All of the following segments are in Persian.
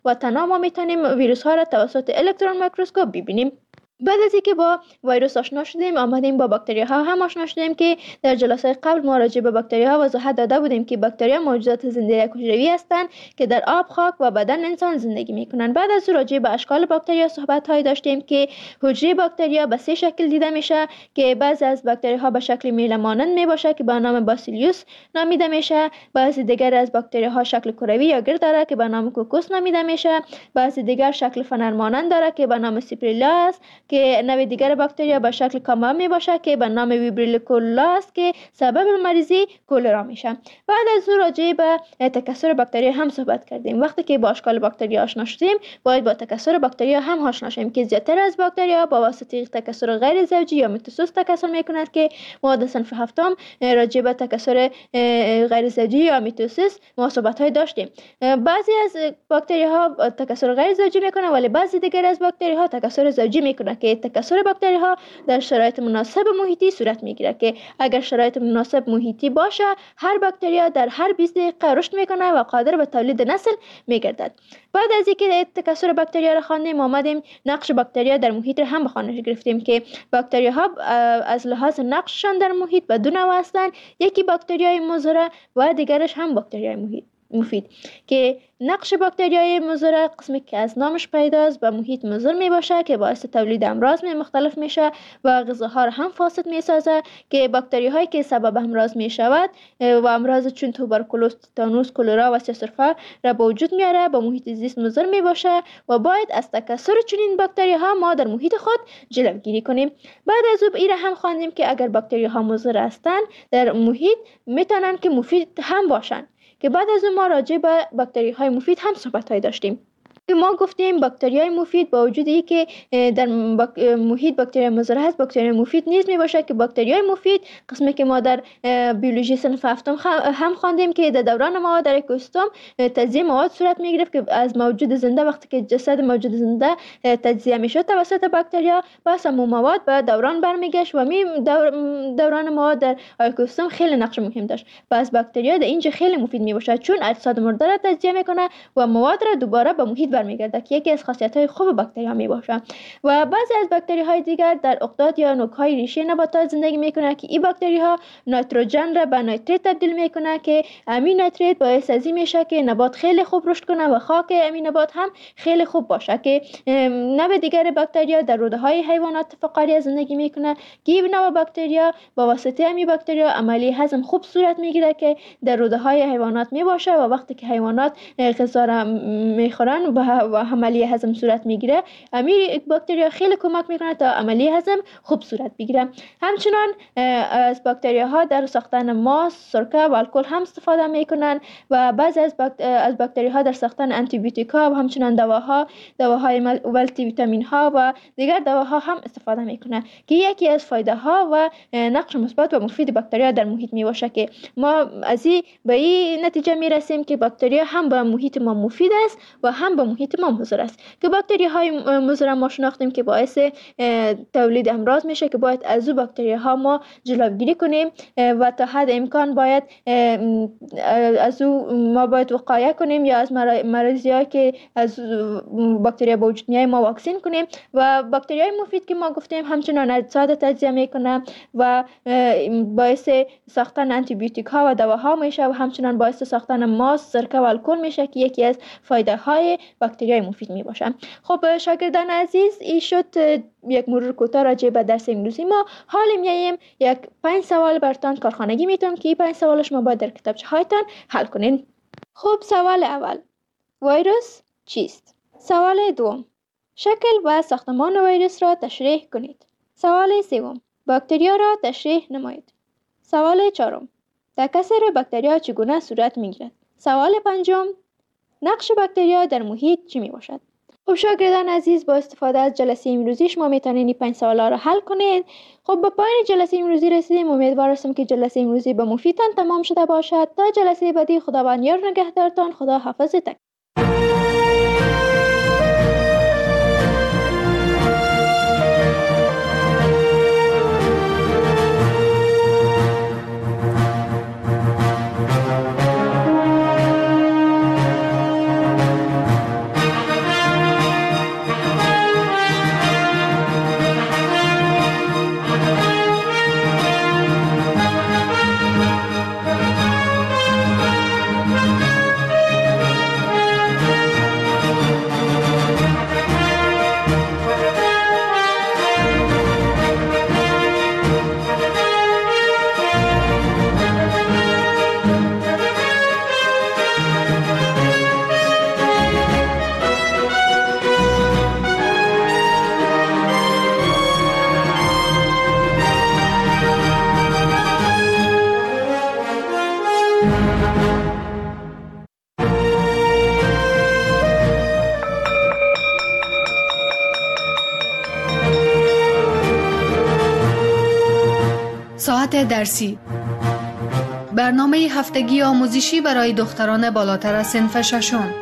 و تنها ما میتونیم ویروس ها را توسط الکترون میکروسکوپ ببینیم. بعد از اینکه با ویروس آشنا شدیم، آمدیم با باکتری ها هم آشنا شدیم که در جلسه قبل ما راجع به باکتری ها وضاحت داده بودیم که باکتری ها موجودات زنده حجروی هستند که در آب، خاک و بدن انسان زندگی میکنند. بعد از راجع به اشکال باکتری ها صحبت های داشتیم که حجره باکتری ها به 3 شکل دیده میشه که بعضی از باکتری ها به شکل میله مانند میباشه که به نام باسیلیوس نامیده میشه، بعضی دیگر از باکتری ها شکل کروی یا گرد داره که به نام کوکوس نامیده میشه، بعضی دیگر شکل فنر مانند داره که به نام سیپریلا است که نوع دیگر باکتریا به شکل کاما می باشه که به نام ویبریلوکولا است که سبب مریضی کولرا میشه. بعد از او راجع به تکثر باکتریا هم صحبت کردیم. وقتی که با اشکال باکتریا آشنا شدیم، باید با تکثر باکتریا هم آشنا شیم که زیادتر از باکتریا با واسطه تکثر غیر زوجی یا میتوسیس تکثر میکنند که ما در صنف هفتم راجع به تکثر غیر زوجی یا میتوسیس ما صحبت های داشتیم. بعضی از باکتری ها تکثر غیر زوجی میکنند ولی بعضی دیگر از باکتری ها تکثر زوجی میکنند که تکثر باکتری ها در شرایط مناسب محیطی صورت میگیره که اگر شرایط مناسب محیطی باشه، هر باکتریا در هر 20 دقیقه رشد میکنه و قادر به تولید نسل میگردد. بعد از اینکه تکثر باکتریا را خواندیم، آمدیم نقش باکتریا در محیط را هم به خوانش گرفتیم که باکتریا ها از لحاظ نقششان در محیط به 2 نوع هستند. یکی باکتریای مضر و دیگرش هم باکتریای مفید که نقش باکتریای مضر قسمی که از نامش پیداست به محیط مضر می باشه که باعث تولید امراض مختلف میشه و غذاها را هم فاسد می سازه که باکتری هایی که سبب امراض می شود و امراض چون توبرکولوز، تتانوس، کولرا و سرفه را به وجود میاره به محیط زیست مضر می باشه و باید از تکثر چنین باکتری ها ما در محیط خود جلوگیری کنیم. بعد از او ایره هم خواندیم که اگر باکتری ها مضر هستند در محیط میتونن که مفید هم باشن که بعد از اون ما راجع به باکتری های مفید هم صحبت های داشتیم که ما گفتیم باکتری های مفید با وجود ای که در محیط باکتری مضر هست، باکتری مفید نیز می باشه که باکتری های مفید قسمی که ما در بیولوژی صنف هفتم هم خواندیم که در دوران مواد در اکوسیستم تجزیه مواد صورت می گرفت که از موجود زنده وقتی که جسد موجود زنده تجزیه می شد توسط باکتریا پس همون مواد به دوران برمیگشت و دوران مواد در اکوسیستم خیلی نقش مهم داشت. پس باکتریا در اینجا خیلی مفید می باشه چون اجساد مرده را تجزیه میکنه و مواد را دوباره به محیط برمیگرده که یکی از خاصیت‌های خوب باکتری‌ها میباشه. و بعضی از باکتری‌های دیگر در اقداد یا نوک‌های ریشه نباتات زندگی میکنه که این باکتری‌ها نیتروژن را به نیتریت تبدیل میکنه که امین نیتریت باعث از این میشه که نبات خیلی خوب رشد کنه و خاک امین نبات هم خیلی خوب باشه که نوع دیگر باکتریا در روده‌های حیوانات فقاریه زندگی میکنه که این نوع باکتریا با واسطه همین باکتریا عملی هضم خوب صورت میگیره که در روده‌های حیوانات میباشه و وقتی که حیوانات غذا را میخورن و عملی هضم صورت میگیره امیر باکتریا خیلی کمک میکنه تا عملی هضم خوب صورت بگیره. همچنان از باکتریا ها در ساختن ماست، سرکه و الکل هم استفاده میکنن و بعضی از باکتریا ها در ساختن آنتی بیوتیکا و همچنان دواهای مولتی ویتامین ها و دیگر دواها هم استفاده میکنه که یکی از فایده ها و نقش مثبت و مفید باکتریا در محیط میباشه که ما از به این نتیجه میرسیم که باکتریا هم به محیط ما مفید است و هم به محیط ما مضر است که باکتری های مضر ما شناختیم که باعث تولید امراض میشه که باید از او باکتری ها ما جلوگیری کنیم و تا حد امکان باید از او ما باید وقایه کنیم یا از مراضی ها که از باکتری با وجود میای ما واکسین کنیم. و باکتری های مفید که ما گفتیم همچنان اجساد تجزیه میکنه و باعث ساختن آنتی بیوتیک ها و دواها میشه و همچنان باعث ساختن ماست، سرکه و الکل میشه که یکی از فایده های باکتریای مفید می باشن. خب شاگردان عزیز، این شد یک مرور کوتاه راجع به درس امروزی ما. حالا میایم یک 5 سوال براتون کارخانگی میتونم که این 5 سوال شما باید در کتابچه هایتان حل کنین. خب سوال اول، ویروس چیست؟ سوال دوم، شکل و ساختمان ویروس را تشریح کنید. سوال سوم، باکتریا را تشریح نمایید. سوال چهارم، تکثر باکتریا چگونه صورت میگیرد؟ سوال پنجم، نقش باکتریا در محیط چی می باشد؟ خب شاگردان عزیز، با استفاده از جلسه امروزی شما میتونید این 5 سوالا را حل کنید. خب به پایان جلسه امروزی رسیدیم. امیدوار هستم که جلسه امروزی به مفیدتان تمام شده باشد. تا جلسه بعدی خداوند یار نگهدارتان. خدا حافظتان. ساعت درسی، برنامه هفتگی آموزشی برای دختران بالاتر از صنف ششم.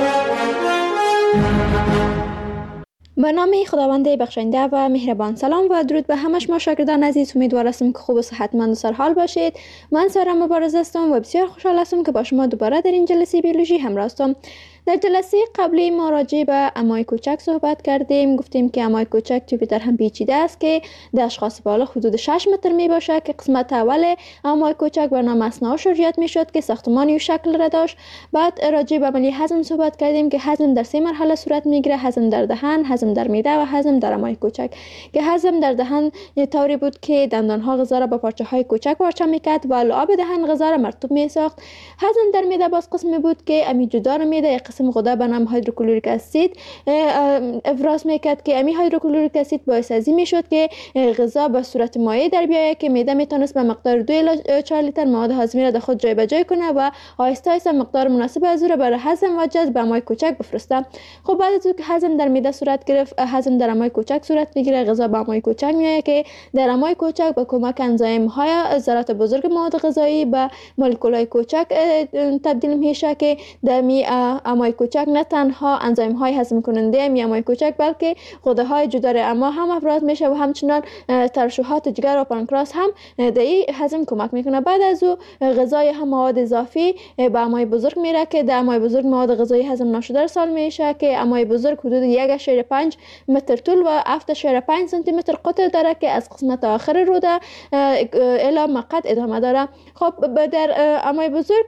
به نام خداوند بخشنده و مهربان. سلام و درود به همه شما شاگردان عزیز. امیدوار هستم که خوب و صحتمند و سرحال باشید. من سارا مبارز هستم و بسیار خوشحال هستم که با شما دوباره در این جلسه بیولوژی همراه هستم. در جلسه قبلی ما راجع به امای کوچک صحبت کردیم. گفتیم که امای کوچک جوپیتر هم پیچیده است که در اشخاص بالغ حدود 6 متر می باشه که قسمت اول امای کوچک به نام اثنا شریات می شد که ساختمانی و شکل را داشت. بعد راجع به عملی هضم صحبت کردیم که هضم در 3 مرحله صورت می گیره: هضم در دهن، هضم در معده و هضم در امای کوچک. که هضم در دهن طوری بود که دندان ها غذا را با پارچه های کوچک پارچه می کرد و لعاب دهن غذا را مرطوب می ساخت. هضم در معده باز قسمی بود که امی جدار معده قسم غده به نام هیدروکلوریک اسید افراز میکرد که امی هیدروکلوریک اسید باعث ازی میشد که غذا به صورت مایع در بیاید که معده میتونست به مقدار 2 الی 4 لیتر مواد هاضمه را در خود جای به جای کنه و آهسته آهسته مقدار مناسب از او را برای هضم و جذب به امای کوچک بفرسته. خب بعد از اینکه هضم در معده صورت گرفت، هضم در امای کوچک صورت میگیره. غذا به امای کوچک میآید که در امای کوچک با کمک انزیم های ذرات بزرگ مواد غذایی به مولکول های کوچک تبدیل میشه که در امای کوچک نه تنها انزیم های هضم کننده امای کوچک بلکه غده های جدار اما هم افراز میشه و همچنان ترشحات جگر و پانکراس هم در هضم کمک میکنه. بعد از او غذای هم مواد اضافی به امای بزرگ میره که در امای بزرگ مواد غذایی هضم نشده ارسال میشه که امای بزرگ حدود 1.5 متر طول و 7.5 سانتی متر قطر داره که از قسمت آخر روده الی مقعد ادامه داره. خب در امای بزرگ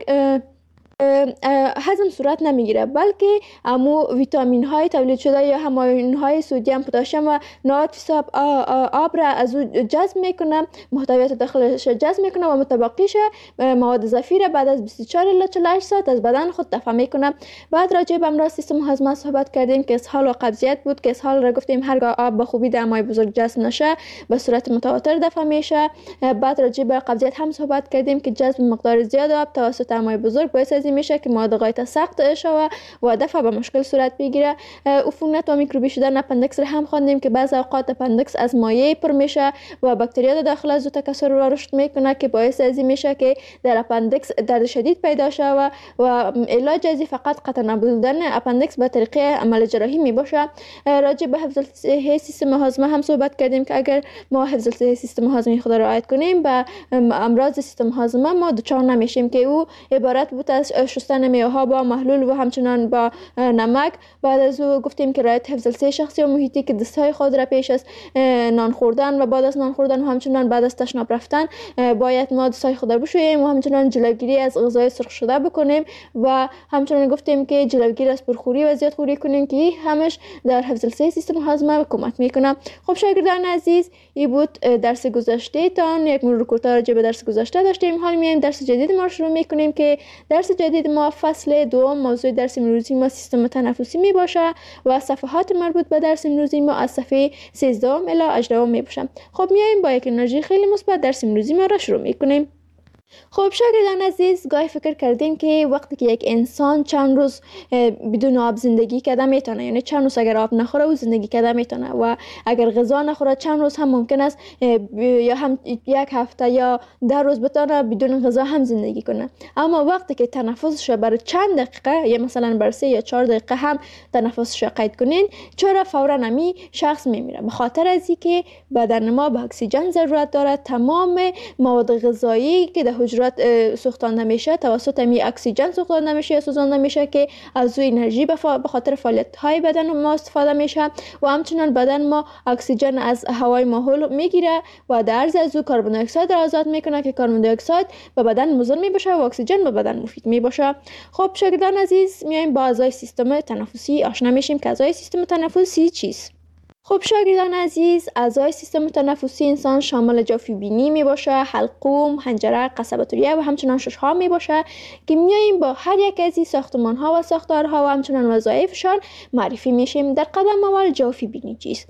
هضم صورت نمیگیره بلکه امو ویتامین های تولید شده یا هماین های سدیم، پتاسیم و نات حساب آب را از او جذب میکنه، محتویات داخلش جذب میکنه و متبقیش مواد اضافی را بعد از 24 الی 48 ساعت از بدن خود دفع میکنه. بعد راجع به امراض سیستم هاضمه صحبت کردیم که اسهال و قبضیت بود که اسهال را گفتیم هرگاه آب به خوبی در امای بزرگ جذب نشه به صورت متواتر دفع میشه. بعد راجع به قبضیت هم صحبت کردیم که جذب مقدار زیاد آب توسط امای بزرگ باعث میشه که مواد غایت سخت شود و دفع به مشکل صورت بگیره. عفونت و میکروبی شدن اپندیکس را هم خواندیم که بعضی اوقات اپندیکس از مایع پر میشه و باکتریا داخل از او تکثر و رشد میکنه که باعث ازی میشه که در اپندیکس درد شدید پیدا شود و علاج ازی فقط قطع نبودن اپندیکس به طریق عمل جراحی میباشه. راجع به حفظ صحی سیستم هاضمه هم صحبت کردیم که اگر ما حفظ صحی سیستم هاضمه خود را رعایت کنیم به امراض سیستم هاضمه ما دچار نمیشیم که او عبارت بود از شستن میوه ها با محلول و همچنان با نمک. بعد از او گفتیم که رعایت حفظ الصحه شخصی و محیطی که دستهای خود را پیش از نان خوردن و بعد از نان خوردن و همچنان بعد از تشناب رفتن باید ما دستهای خود را بشوییم و همچنان جلوگیری از غذای سرخ شده بکنیم و همچنان گفتیم که جلوگیری از پرخوری و زیادخوری کنیم که همش در حفظ الصحه سیستم هاضمه کمک میکنه. خب شاگردان عزیز، این بود درس گذشته تان. یک مرور کوتاه راجع به درس گذشته داشتیم. حالا میایم درس جدید ما شروع میکنیم که درس جدید ما فصل دوم موضوع درس امروزی ما سیستم تنفسی می باشه و صفحات مربوط به درس امروزی ما از صفحه 13 الی 18 می باشه. خب میایم با یک انرژی خیلی مثبت درس امروزی ما را شروع میکنیم. خب شاگردان عزیز، گاهی فکر کردین که وقتی که یک انسان چند روز بدون آب زندگی کرده میتونه، یعنی چند روز اگر آب نخوره او زندگی کرده میتونه و اگر غذا نخوره چند روز هم ممکن است یا هم 1 هفته یا 10 روز بتونه بدون غذا هم زندگی کنه. اما وقتی که تنفسش برای چند دقیقه یا مثلا برای 3 یا 4 دقیقه هم تنفسش قید کنین، چرا فورا نمی شخص میمیره؟ به خاطر از اینکه بدن ما به اکسیژن ضرورت داره. تمام مواد غذایی که در حجرات سوختانده میشه توسط می اکسیژن سوختانده میشه یا سوزانده میشه که از او انرژی به خاطر فعالیت های بدن ما استفاده میشه و همچنان بدن ما اکسیژن از هوای ماحول میگیره و در عرض از او کربن دی اکساید را آزاد میکنه که کربن دی اکساید به بدن مضر میباشه و اکسیژن به بدن مفید میباشه. خب شاگردان عزیز، میایم با اعضای سیستم تنفسی آشنا میشیم که اعضای سیستم تنفسی چیست. خب شاگردان عزیز، اعضای سیستم تنفسی انسان شامل جوفی بینی می باشه، حلقوم، حنجره، قصبه توریه و همچنان ششها می باشه که میاییم با هر یک از این ساختمان ها و ساختارها و همچنان وظایفشان معرفی میشیم. در قدم اول جوفی بینی چیست؟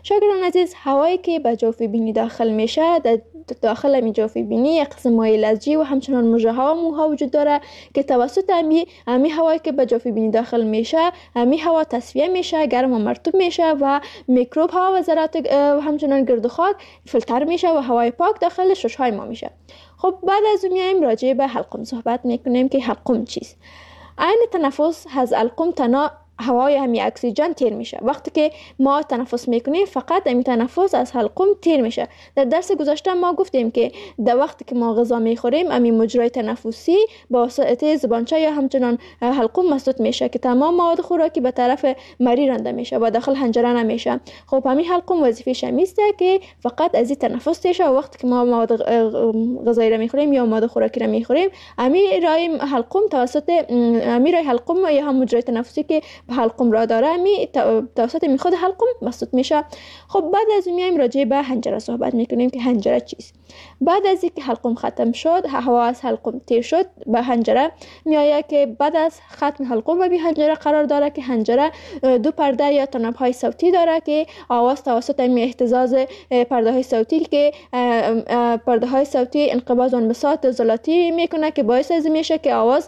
شاگردان عزیز، هوایی که به جوف بینی داخل میشه، در داخل می جوف بینی یک قسم مایع لزجی و همچنان مژه ها و موها وجود داره که توسط امی هوایی که به جوف بینی داخل میشه، امی هوا تصفیه میشه، گرم و مرطوب میشه و میکروب ها و ذرات و همچنان گرد و خاک فیلتر میشه و هوای پاک داخل شش های ما میشه. خب بعد از اون میایم راجع به حلقوم صحبت میکنیم که حلقوم چیست. عین تنفس از حلقوم تنها هوای همی اکسیژن تیر میشه. وقتی که ما تنفس میکنیم فقط همی تنفس از حلقوم تیر میشه. در درس گذشته ما گفتیم که در وقتی که ما غذا میخوریم همی مجرای تنفسی با واسطه زبانچه یا همچنان حلقوم مسدود میشه که تمام مواد خوراکی به طرف مری رانده میشه و داخل حنجره نمیشه. خب همین حلقوم وظیفه‌ش همیسته که فقط از این تنفس تیشه و وقتی که ما مواد غذایی را میخوریم یا مواد خوراکی را میخوریم همی رای حلقوم توسط همی رای حلقوم یا هم مجرای تنفسی که حلقوم را داره توسط می خود حلقوم مسدود میشه. خب بعد از اون میایم راجع به حنجره صحبت میکنیم که حنجره چیست. بعد از اینکه حلقوم ختم شد، هوا از حلقوم تیر شد، به حنجره میآید که بعد از ختم حلقوم به حنجره قرار داره که حنجره دو پرده یا تناب های صوتی داره که آواز توسط اهتزاز پرده های صوتی که پرده های صوتی انقباض و انبساط عضلاتی میکنه که باعث از میشه که آواز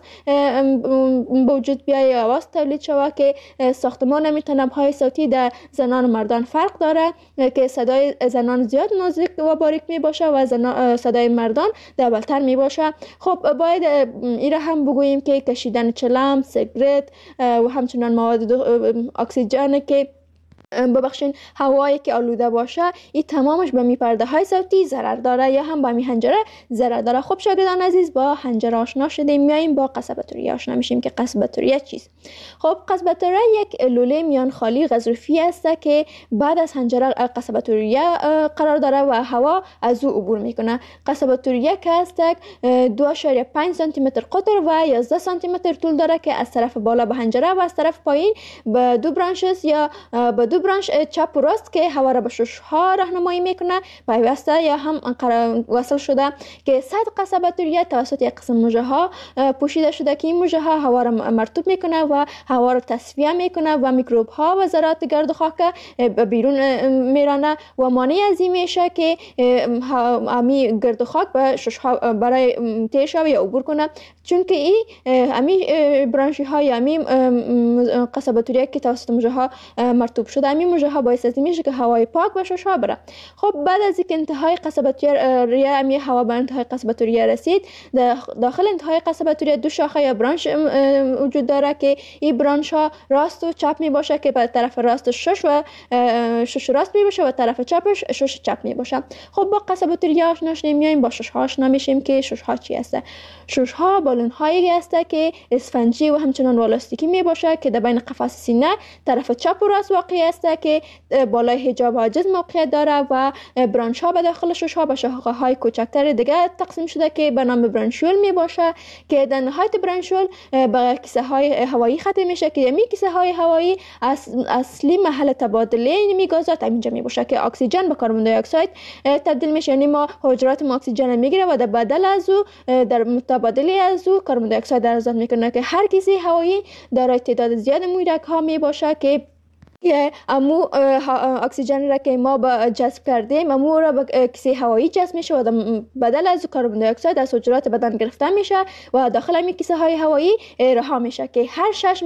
به وجود بیاید، آواز تولید شود که ساختمان می تناب های صوتی در زنان و مردان فرق داره که صدای زنان زیاد نازک و باریک می باشه و صدای مردان دبلتر می باشه. خب باید این را هم بگوییم که کشیدن چلم، سیگرت و همچنان مواد اکسیژن که ببخشین هوایی که آلوده باشه این تمامش به می پرده های صوتی ضرر داره یا هم به می حنجره ضرر داره. خب شاگردان عزیز، با حنجره آشنا شدیم، میایم با قصبه توریه آشنا میشیم که قصبه توریه چیست. خب قصبه توریه یک لوله میان خالی غضروفی است که بعد از حنجره قصبه توریه قرار داره و هوا از او عبور میکنه. قصبه توریه که است 2.5 سانتی متر قطر و 11 سانتی متر طول داره که از طرف بالا به حنجره و از طرف پایین به دو برانچز یا به دو برانچ چپ و راست که هوا را به شش ها راهنمایی میکنه پیوسته یا هم وصل شده که سطح قصبه توریه توسط یک قسم مژه ها پوشیده شده که این مژه ها هوا را مرطوب میکنه و هوا را تصفیه میکنه و میکروب ها و ذرات گرد و خاک بیرون میرانه و مانع از این میشه که همی گرد و خاک به شش ها برای تیشه یا عبور کنه، چون که این همی برانشی های همی قصبه توریه که توسط مژه ها مرطوب شده همین مژه ها باعث از میشه که هوای پاک به شش ها بره. خب بعد از اینکه انتهای قصبه توریه همی هوا به انتهای قصبه توریه رسید، داخل انتهای قصبه توریه دو شاخه یا برانش وجود داره که این برانش ها راست و چپ می باشه که به طرف راست شش راست می باشه و طرف چپش شش چپ می باشه. خب با قصبه توریه آشنا شدیم، میایم با شش ها آشنا میشیم که شش ها چی هسته. شش ها بالون هایی هسته که اسفنجی و همچنان والاستیکی می باشه که در بین قفس سینه طرف چپ و راست واقع است که بالای حجاب حاجز موقعیت داره و برانچ ها به داخل شش ها به شاخه های کوچکتر دیگه تقسیم شده که به نام برانشول می باشه که در نهایت برانشول به کیسه های هوایی ختم میشه که می کیسه های هوایی اصلی محل تبادله این گازات اینجا می باشه که اکسیژن به کربن دی اکساید تبدیل میشه. یعنی ما حجرات ما اکسیژن میگیره و در بدل از او در متبادله از او کربن دی اکساید آزاد میکنه که هر کیسه هوایی دارای تعداد زیاد مویرک ها می باشه که امو اکسیژن را که ما با جذب کردیم امو را به کیسه هوایی جذب میشه و بدل از کربن دی اکساید از حجرات بدن گرفته میشه و داخل همین کیسه های هوایی رها میشه که هر 6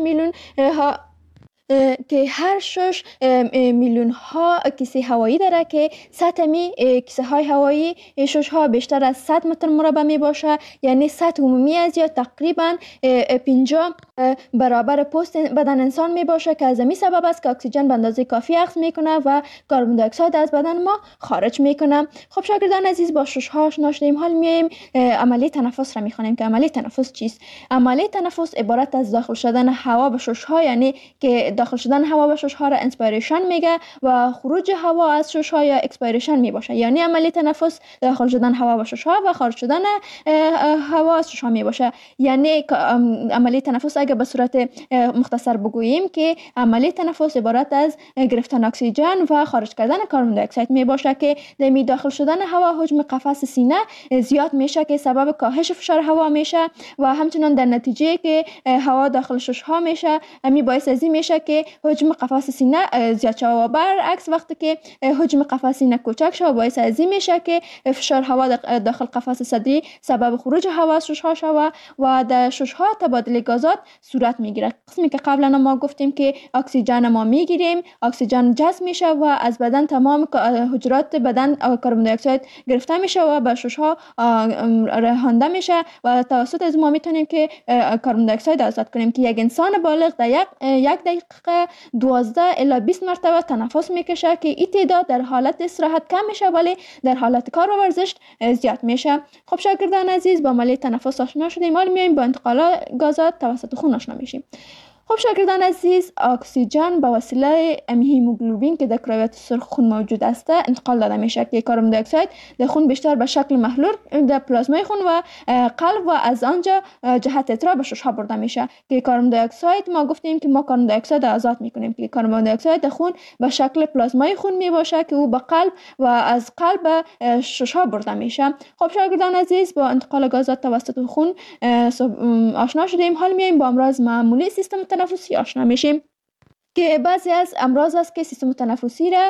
میلیون ها کیسه هوایی داره که سطح می کیسه های هوایی شش ها بیشتر از 100 متر مربع می باشه. یعنی سطح عمومی از یا تقریبا 50 برابر پوست بدن انسان می باشه که از این سبب است که اکسیژن به اندازه کافی اخذ میکنه و کربن دی اکساید از بدن ما خارج میکنه. خب شاگردان عزیز، با شش ها آشنا شدیم، حال میایم عملی تنفس را میخوانیم که عملی تنفس چیست. عملی تنفس عبارت از داخل شدن هوا به شش ها، یعنی که داخل شدن هوا به شش ها را انسپیریشن میگه و خروج هوا از شش ها یا اکسپیریشن می باشه. یعنی عملی تنفس داخل شدن هوا به شش ها و خارج شدن هوا از شش ها می باشه. یعنی عملی تنفس اگه به صورت مختصر بگوییم که عملی تنفس عبارت از گرفتن اکسیژن و خارج کردن کربن دی اکساید می باشه که در داخل شدن هوا حجم قفس سینه زیاد میشه که سبب کاهش فشار هوا میشه و همچنان در نتیجه که هوا داخل شش ها میشه می باعث از این میشه که حجم قفس سینه زیاد شود و برعکس وقتی که حجم قفس سینه کوچک شود باعث از این میشه که فشار هوا داخل قفس صدری سبب خروج هوا از ششها شود و در ششها تبادل گازات صورت میگیره. قسمی که قبلا ما گفتیم که اکسیژن ما میگیریم، اکسیژن جذب میشه و از بدن تمام حجرات بدن کربن دی اکساید گرفته میشه و به ششها رهانده میشه و توسط از ما میتونیم که کربن دی اکساید آزاد کنیم که یک انسان بالغ در یک دقیقه 12 الی 20 مرتبه تنفس میکشه که این تعداد در حالت استراحت کم میشه ولی در حالت کار و ورزش زیاد میشه. خب شاگردان عزیز، با عملیه تنفس آشنا شدیم، حالا میایم با انتقال گازات توسط خون آشنا میشیم. خب شاگردان عزیز، اکسیژن به وسیله هیموگلوبین که در کرویات سرخ خون موجود است انتقال داده میشه که کربن دی اکساید در خون بیشتر به شکل محلول در پلازمای خون و قلب و از آنجا جهت اترا به ششها برده میشه که کربن دی اکساید ما گفتیم که ما کربن دی اکساید آزاد میکنیم که کربن دی اکساید در خون به شکل پلازمای خون میباشه که او به قلب و از قلب به ششها برده میشه. خب شاگردان عزیز، با انتقال گازات توسط خون آشنا شدیم، حال میایم با امراض معمولی سیستم تنفسی آشنا میشیم که بعضی از امراض است که سیستم تنفسی را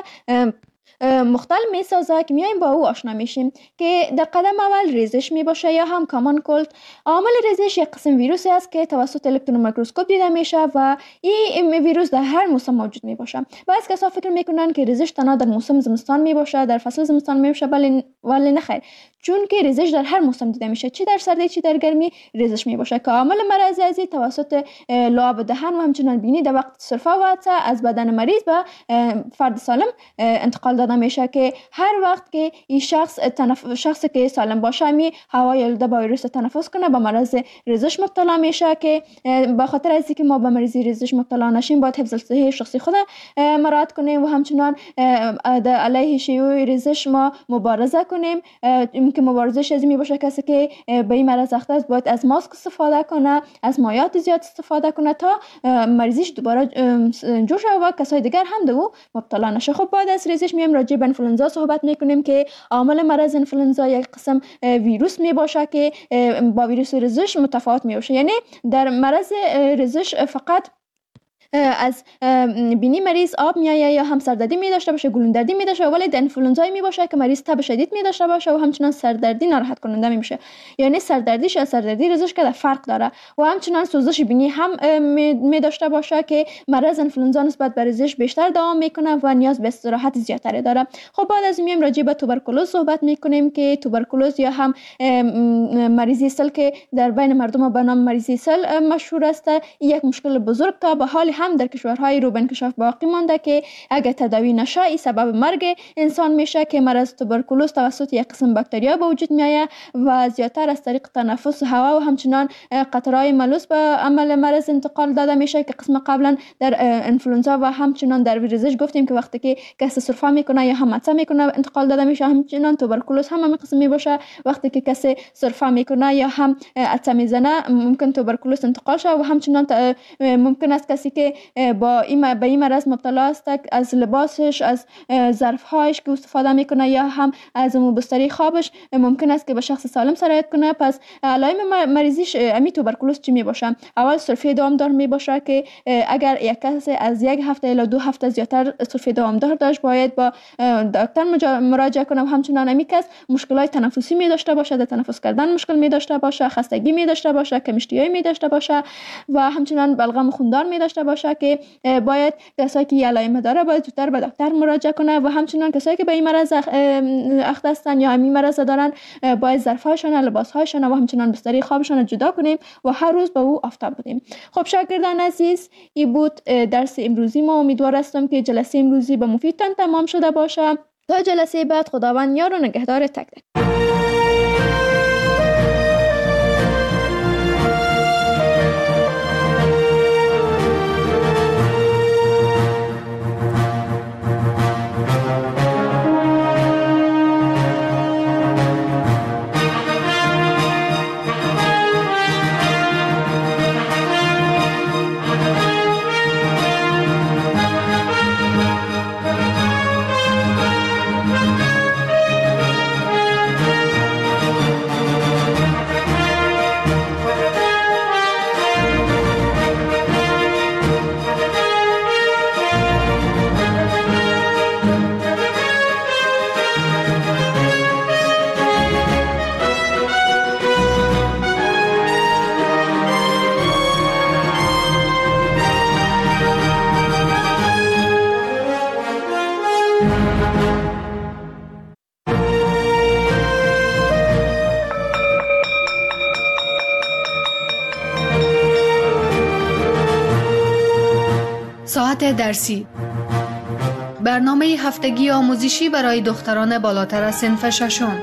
مختل می سازه که میایم با او آشنا میشیم که در قدم اول ریزش می باشه یا هم کامان کولد. عامل ریزش یک قسم ویروسی است که توسط الکترون میکروسکوپ دیده میشه و این ویروس در هر موسم موجود می باشه. بعضی کسا فکر میکنن که ریزش تنها در موسم زمستان می باشه، در فصل زمستان می باشه، ولی نه خیر، چون که ریزش در هر موسم دیده میشه، چی در سردی چی در گرمی ریزش می باشه که عامل مرض ازی توسط لعاب دهن و همچنان بینی در وقت سرفه و عطسه از بدن مریض به فرد سالم انتقال داده میشه که هر وقت که این شخصی که سالم باشه می هوای آلوده با ویروس تنفس کنه به مرض ریزش مبتلا میشه که به خاطر از اینکه ما به مرض ریزش مبتلا نشیم باید حفظ صحت شخصی خود مراعات کنیم و همچنان علیه شیوع ریزش ما مبارزه کنیم که مبارزش از می باشه کسی که به این مرض اخته است باید از ماسک استفاده کنه، از مایعات زیاد استفاده کنه تا مریضیش دوباره جوش و کسای دیگر هم به او مبتلا نشه. خب بعد از ریزش میایم راجع به انفلوئنزا صحبت میکنیم که عامل مرض انفلوئنزا یک قسم ویروس می باشه که با ویروس ریزش متفاوت می باشه. یعنی در مرض ریزش فقط از بینی مریض آب میایه یا هم سردردی می داشته باشه، گلوندردی می داشته، ولی در انفلوئنزا می باشه که مریض تب شدید می داشته باشه و همچنان سردردی ناراحت کننده می میشه. یعنی سردردیش از سردردی ریزش که فرق داره و همچنان سوزش بینی هم می داشته باشه که مرض انفلوئنزا نسبت به ریزش بیشتر دوام میکنه و نیاز به استراحت زیادتری داره. خب بعد از میایم راجع به توبرکولوز صحبت میکنیم که توبرکولوز یا هم مریضی سل که در بین مردم به نام مریضی سل مشهور است، یک مشکل بزرگ که به حال هم در کشورهای رو به انکشاف باقی مانده که اگر تداوی نشه این سبب مرگ انسان میشه که مرض توبرکولوز توسط یک قسم باکتریا به وجود میآید و زیادتر از طریق تنفس هوا و همچنان قطرهای ملوث به عمل مرض انتقال داده میشه که قسم قبلا در انفلوئنزا و همچنان در ویروس گفتیم که وقتی که کسی سرفه میکنه یا هم عطسه میکنه انتقال داده میشه. همچنان توبرکولوز هم همین قسم می باشه، وقتی که کسی سرفه میکنه یا هم عطسه میزنه ممکن توبرکولوز انتقال شه و همچنان ممکن است کسی که به این مرض مبتلا است از لباسش، از ظرفهایش که استفاده میکنه یا هم از بستری خوابش ممکن است که به شخص سالم سرایت کنه. پس علائم مریضیش امی توبرکولوز چی می باشه؟ اول سرفه دوامدار می باشه که اگر یک کس از یک هفته الی 2 هفته زیادتر سرفه دوامدار داشت باید با دکتر مراجعه کنه و همچنان امی کس مشکلات تنفسی می داشته باشه، در تنفس کردن مشکل می داشته باشه، خستگی می داشته باشه، کم‌اشتیایی می داشته باشه و همچنان بلغم خوندار می داشته باشه که باید کسایی که علائم داره باید زودتر به دکتر مراجعه کنه و همچنان کسایی که به این مرض اخته هستن یا همین مرض دارن باید ظرف‌هاشون، لباس‌هاشون و همچنان بستری خوابشون جدا کنیم و هر روز به او آفتاب بدیم. خب شاگردان عزیز، این بود درس امروزی ما. امیدوار هستم که جلسه امروزی به مفیدتان تمام شده باشه. تا جلسه بعد خداوند یار و نگهدار تک تک. ساعت درسی. برنامه هفتگی آموزشی برای دختران بالاتر از صنف ششم.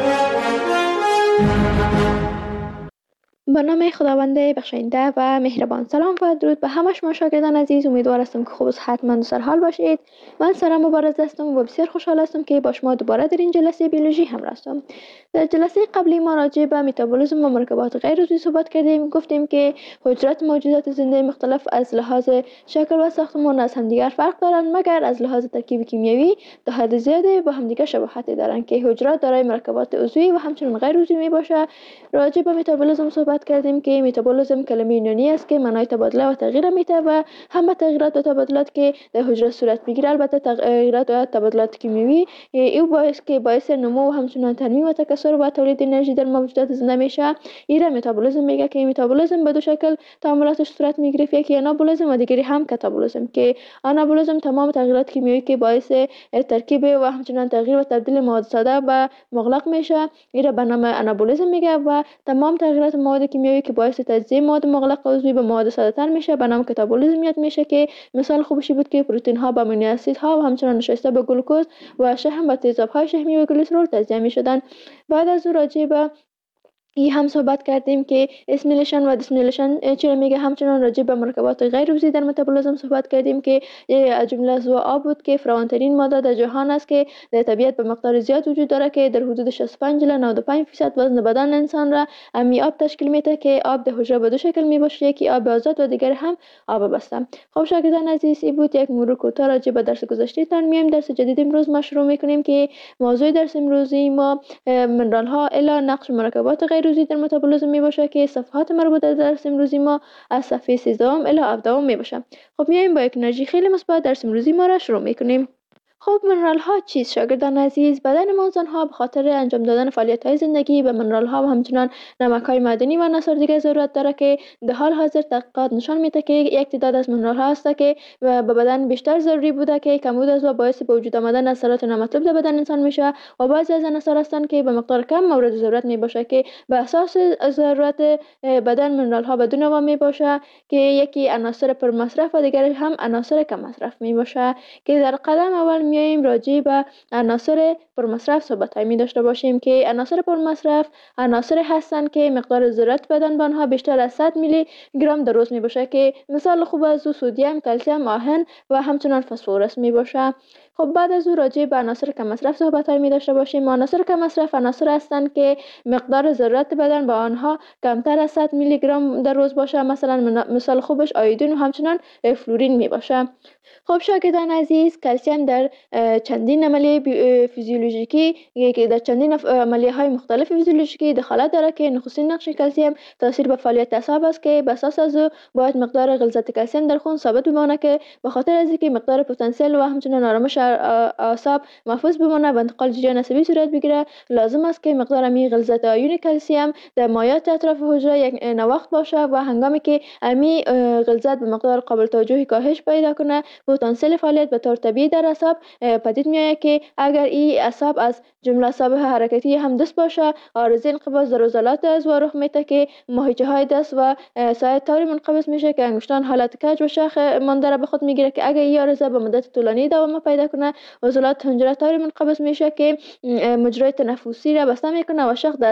به نام خداوند بخشاینده و مهربان. سلام و درود به همه شما شاگردان عزیز. امیدوار هستم که خوب و صحتمند و سرحال باشید. من سارا مبارز هستم و بسیار خوشحال هستم که با شما دوباره در این جلسه بیولوژی همراه هستم. در جلسه قبلی ما راجع به متابولیسم و مرکبات غیر عضوی صحبت کردیم. گفتیم که حجرات موجودات زنده مختلف از لحاظ شکل و ساختمان از همدیگر فرق دارند، مگر از لحاظ ترکیب کیمیایی تا حد زیادی با همدیگر شباهت دارند که حجرات دارای مرکبات عضوی و همچنین غیر عضوی میباشه. راجع به متابولیسم صحبت کردیم که متابولیسم کلمه یونانی است که معنای تبادله و تغییر میده و همه تغییرات و تبادلات که در حجره صورت میگیره، البته تغییرات و تبادلات کیمیایی، این باعث نمو و همچنین ترمیم و تکثر و تولید انرژی در موجودات زنده میشه. این متابولیسم میگه که متابولیسم به دو شکل تعاملاتش صورت میگیره، یکی آنابولیسم و دیگری هم کاتابولیسم. که آنابولیسم تمام تغییرات کیمیایی که باعث ترکیب و همچنین تغییر و تبدیل مواد ساده به مغلق میشه، این به نام آنابولیسم میگه. و تمام تغییرات مواد کیمیایی که باعث تجزیه مواد مغلق عضوی به مواد ساده تر میشه به نام کاتابولیسم یاد میشه. که مثال خوبشی بود که پروتئین ها به امینو اسید ها و همچنین نشسته به گلوکوز و شحم و تیزاب های شحمی و گلیسرول تجزیه میشدن. بعد از اون راجع به این هم صحبت کردیم که اسمیلیشن و دیسمیلیشن چرا میگه. همچنان راجع به مرکبات غیر عضوی در متابولیسم صحبت کردیم که از جمله از آب بود که فراوان‌ترین ماده در جهان است که در طبیعت به مقدار زیاد وجود داره که در حدود 65 الی 95% وزن بدن انسان را امی آب تشکیل میده. که آب در حجره به دو شکل میباشه، یکی آب آزاد و دیگر هم آب بسته. خب شاگردان عزیز، این بود یک مرور کوتاه راجع به درس گذشته تان. میایم درس جدید امروز ما شروع میکنیم که موضوع درس امروزی ما منرال ها الی نقش مرکبات غیر عضوی در متابولیسم می باشه که صفحات مربوطه در درس امروزی ما از صفحه 13 الی 17 می باشه. خب میایم با یک انرژی خیلی مثبت درس امروزی ما را شروع میکنیم. خب منرال ها چیست شاگردان عزیز؟ بدن ما انسان ها به خاطر انجام دادن فعالیت های زندگی به منرال ها و همچنان نمک های معدنی و عناصر دیگه ضرورت داره که در حال حاضر تحقیقات نشان میده که یک تعداد از منرال ها هست که به بدن بیشتر ضروری بوده که کمبود از و باعث به وجود آمدن اثرات نامطلوب در بدن انسان میشه، و بعضی از عناصر هستند که به مقدار کم مورد ضرورت میباشه که به اساس ضرورت بدن منرال ها به دو نوع میباشه که یکی عناصر پر مصرف و دیگری هم عناصر کم مصرف میباشه. که در قدم اول میایم راجع به عناصر پرمصرف صحبت می داشته باشیم. که عناصر پرمصرف عناصر هستند که مقدار ضرورت بدن به آنها بیشتر از 100 میلی گرم در روز می باشه. که مثال خوب از سدیم، کلسیم، آهن و همچنان فسفرس می باشه. خب بعد از او راجع به عناصر کم مصرف صحبت می داشته باشیم. عناصر کم مصرف عناصر هستند که مقدار ضرورت بدن به آنها کمتر از 100 میلی گرم در روز باشه. مثلا مثال خوبش آیودین و همچنان فلورین می باشه. خب شاگردان عزیز، کلسیم در چندین عملیه فیزیولوژیکی که در چندین عملیه های مختلف فیزیولوژیکی دخالت داره که نخستین نقش کلسیم تاثیر به فعالیت اعصاب است که به اساس از او باید مقدار غلظت کلسیم در خون ثابت بمانه که به خاطر از اینکه مقدار پتانسیل و همچنین آرامش اعصاب محفوظ بمانه و انتقال جریان عصبی صورت بگیره، لازم است که مقدار می غلظت آیون کلسیم در مایعات اطراف حجره یک نواخت باشه و هنگامی که امی غلظت به مقدار قابل توجهی کاهش پیدا کنه، پتانسیل فعالیت به طور طبیعی در اعصاب پدید میآید. که اگر این اعصاب از جمله اعصاب حرکتی هم دست باشه، عارضه انقباض در عضلات از رخ میده که ماهیچه های دست و ساعد طوری منقبض میشه که انگشتان حالت کج و شاخ مانده را به خود میگیره. که اگر این عارضه به مدت طولانی دوام پیدا کنه، عضلات حنجره طوری منقبض میشه که مجرای تنفسی را بسته میکنه و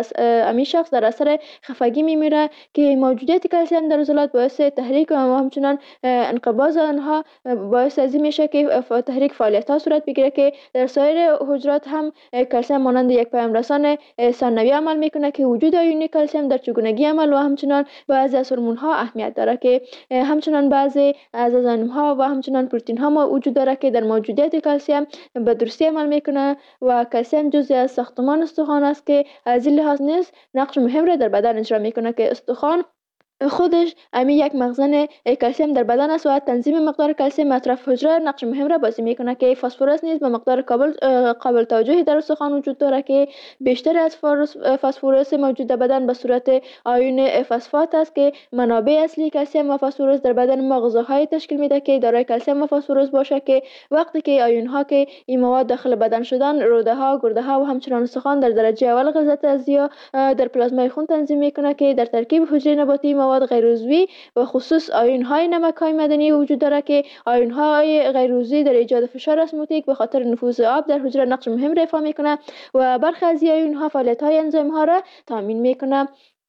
شخص در اثر خفگی میمیره. که موجودیت کلسیم در عضلات باعث تحریک و همچنان انقباض آنها باعث از این میشه که تحریک فعالیت ها صورت بگیره. که در سایر حجرات هم کلسیم مانند یک پیام رسان ثانوی عمل میکنه که وجود آیون کلسیم در چگونگی عمل و همچنان بعضی از هورمون ها اهمیت داره. که همچنان بعضی از انزیم ها و همچنان پروتئین ها وجود داره که در موجودیت کلسیم به درستی عمل میکنه و کلسیم جزئی از ساختمان استخوان است که از این لحاظ نیز نقش مهم را در بدن اجرا میکنه. که استخوان خودش امی یک مخزن کلسیم در بدن است و تنظیم مقدار کلسیم اطراف حجره نقش مهم را بازی میکنه. که فسفرس نیز به مقدار قابل توجهی در استخوان وجود داره که بیشتر از فسفرس موجود در بدن به صورت آیون فسفات است. که منابع اصلی کلسیم و فسفرس در بدن ما غذاهای تشکیل میده که دارای کلسیم و فسفرس باشه. که وقتی که آیون ها که این مواد داخل بدن شدن، روده ها، گرده ها و همچنان استخوان در درجه اول غلظت ازیا در پلازمای خون تنظیم میکنه که در ترکیب حجره نباتی مواد غیرعضوی و خصوص آیون‌های نمک‌های معدنی وجود داره که آیون‌های غیرعضوی در ایجاد فشار اسموتیک به خاطر نفوذ آب در حجره نقش مهم ایفا میکنه و برخی از آیون‌ها فعالیت‌های انزیم‌ها را تامین میکنه.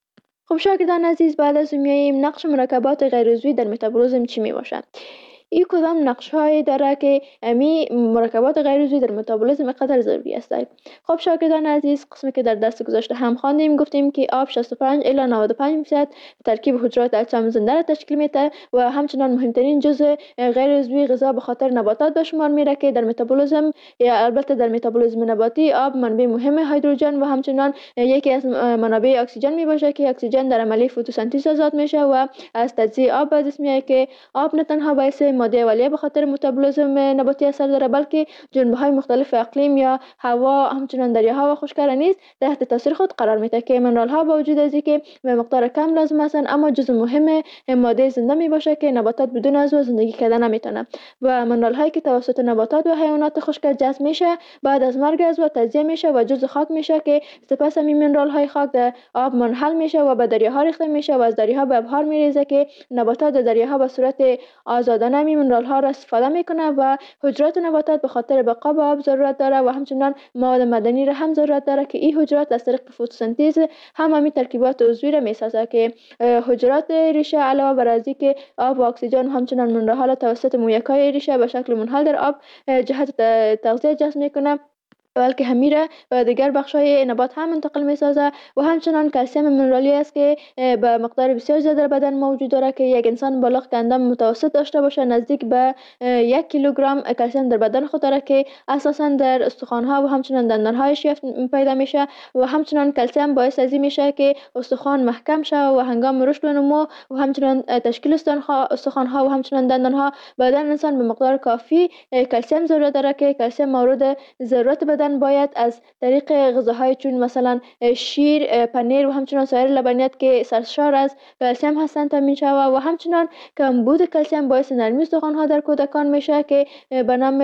خب شاگردان عزیز، بعد از میاییم نقش مرکبات غیرعضوی در متابولیسم چی می باشد؟ این کدام نقش‌هایی داره که امی مرکبات غیرعضوی در متابولیسم قدر ضروری است؟ خب شاگردان عزیز، قسمی که در درس گذشته هم خواندیم، گفتیم که آب 65 الی 95% ترکیب حجرات اجسام زنده را تشکیل میده و همچنان مهمترین جزء غیرعضوی غذا به خاطر نباتات به شمار میره که در متابولیسم یا البته در متابولیسم نباتی آب منبع مهم هیدروژن و همچنان یکی از منابع اکسیژن می باشه که اکسیژن در عملیه فتوسنتز آزاد میشه و از تجزیه آب به دست میاد که آب نه تنها باعث ماده اولیه به خاطر متابولیسم نباتی اثر داره، بلکه جنبه‌های مختلف اقلیم یا هوا همچنان دریاها و خشک‌کرده نیز تحت تاثیر خود قرار میده که منرال‌ها با وجود از اینکه به مقدار کم لازم هستند اما جزء مهم ماده زنده می باشه که نباتات بدون از او زندگی کردن نمیتونه و منرال‌هایی که توسط نباتات و حیوانات خشک جذب میشه بعد از مرگ از او تجزیه میشه و جزء خاک میشه که سپس همین منرال‌های خاک در آب منحل میشه و به دریاها ریخته میشه و از دریاها به ابحار میریزه که نباتات در دریاها به صورت آزادانه همین منرال‌ها را استفاده میکنه و حجرات نباتات به خاطر بقا به آب ضرورت داره و همچنان مواد معدنی را هم ضرورت داره که این حجرات از طریق فتوسنتز همین ترکیبات عضوی را میسازه که حجرات ریشه علاوه بر از اینکه آب و اکسیژن همچنان منرال‌ها را توسط مویک‌های ریشه به شکل منحل در آب جهت تغذیه جذب میکنه، بلکه همیره به دیگر بخش‌های نبات هم منتقل می‌سازه و همچنان کلسیم منرالی است که به مقدار بسیار زیاد در بدن موجود داره که یک انسان بالغ که اندام متوسط داشته باشه نزدیک به 1 کیلوگرم کلسیم در بدن خود داره که اساساً در استخوان‌ها و همچنان دندان‌هایش پیدا میشه و همچنان کلسیم باعث از این میشه که استخوان محکم شه و هنگام رشد و نمو و همچنان تشکیل استخوان‌ها و همچنان دندان‌ها بدن انسان به مقدار کافی کلسیم ضرورت داره که کلسیم مورد ضرورت بدن باید از طریق غذاهای چون مثلا شیر، پنیر و همچنان سایر لبنیات که سرشار از کلسیم هستند تامین شود و همچنان کمبود کلسیم باعث نرمی استخوان‌ها در کودکان میشه که به نام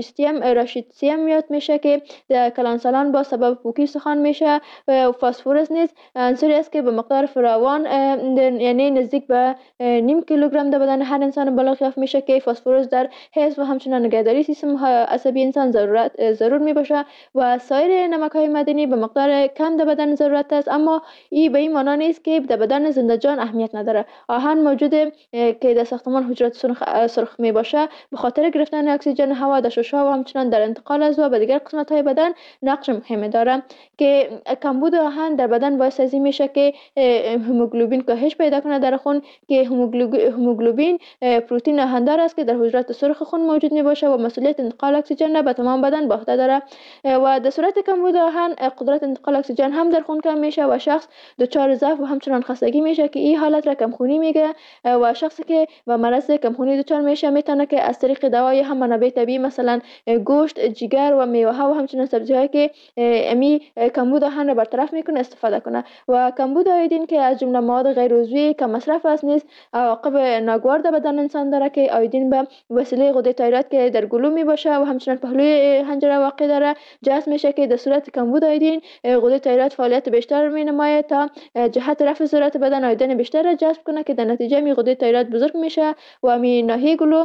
راشیتسیم یاد میشه که در کلانسالان با سبب پوکی استخوان میشه و فسفرس نیز عنصری است که به مقدار فراوان یعنی نزدیک به نیم کیلوگرم در بدن هر انسان بالغ یافت میشه که فسفرس در حفظ و همچنان نگهداری سیستم عصبی انسان ضرور میباشه و سایر نمک‌های معدنی به مقدار کم در بدن ضرورت است، اما این به این معنی نیست که در بدن زنده جان اهمیت نداره. آهن موجوده که در ساختمان حجرات سرخ می باشه به خاطر گرفتن اکسیژن هوا در شش‌ها و همچنان در انتقال از او به دیگر قسمت‌های بدن نقش مهمی داره که کمبود آهن در بدن باعث از این میشه که هموگلوبین کاهش پیدا کنه در خون که هموگلوبین پروتئین آهندار است که در حجرات سرخ خون موجود می باشه و مسئولیت انتقال اکسیژن را به تمام بدن به عهده داره و در صورت کمبود آهن قدرت انتقال اکسیژن هم در خون کم میشه و شخص دچار ضعف و همچنان خستگی میشه که این حالت را کمخونی میگه و شخصی که با مرض کمخونی دچار میشه میتونه که از طریق دوای هم منابع طبیعی مثلا گوشت، جگر و میوه ها و همچنان سبزی هایی که امی کمبود آهن را برطرف میکنه استفاده کنه و کمبود آیودین که از جمله مواد غیر عضوی که مصرف است نیز عواقب ناگوار در بدن انسان داره که آیودین به وسیله غده تایروید که در گلو می باشه و همچنان پهلوی حنجره واقع داره جذب میشه که در صورت کمبود آیودین غده تایروید فعالیت بیشتر می نماید تا جهت رفع ضرورت بدن آیودین بیشتر را جذب کنه که در نتیجه می غده تایروید بزرگ میشه و می ناحیه گلو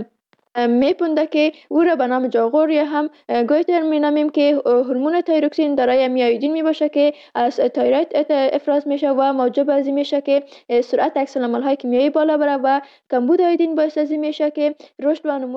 میپونده که او را به نام جاغور یا هم گویتر مینامیم که هورمون تایروکسین دارای آیودین می باشه که از تایروید افراز میشه و موجب از این میشه که سرعت عکس العمل‌های کیمیایی بالا بره و کمبود آیودین باعث از این میشه که رشد و نمو